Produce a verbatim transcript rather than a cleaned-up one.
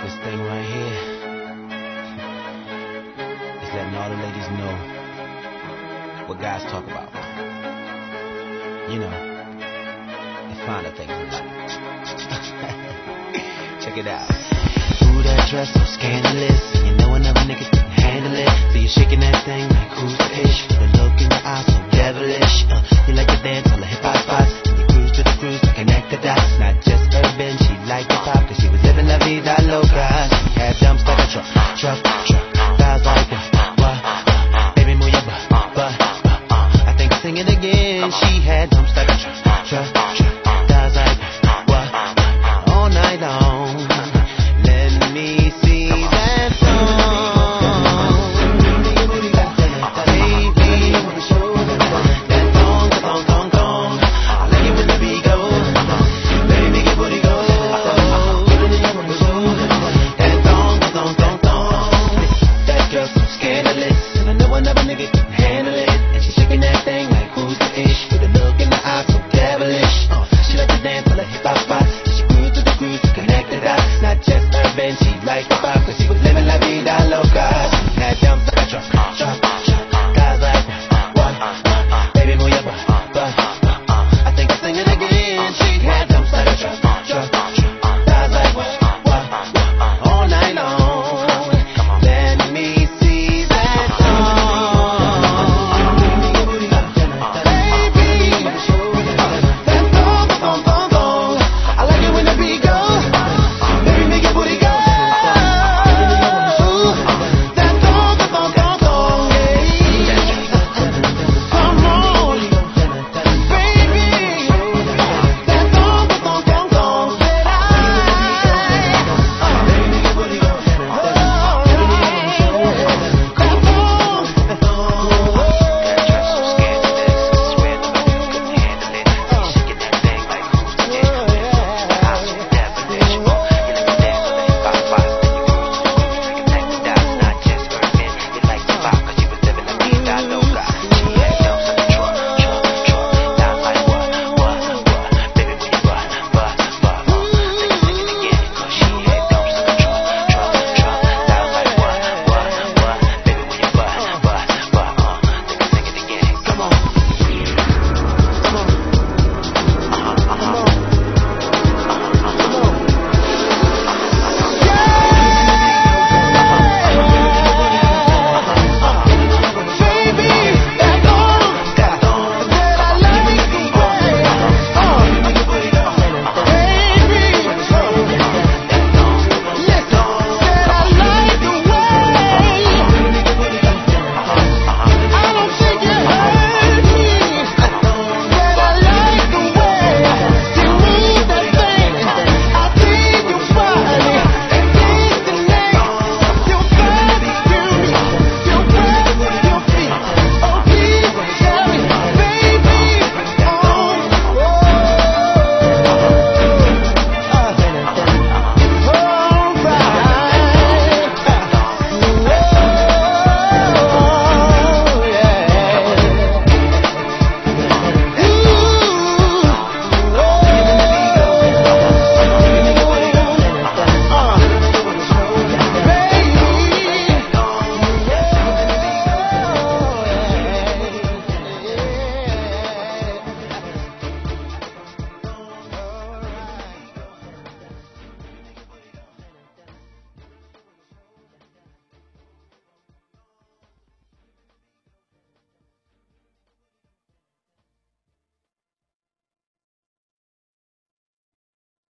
This thing right here is letting all the ladies know what guys talk about. You know, the finer things in life. Check it out. Ooh, that dress so scandalous, and you know another nigga can handle it. So you're shaking that thing like who's the ish? The look in your eyes so devilish. Uh, you like to dance on the hip hop spots, and you cruise to the cruise to connect the dots. Not just urban, she liked hip hop 'cause she was living la vida loca. She had dumps like a truck, truck, truck.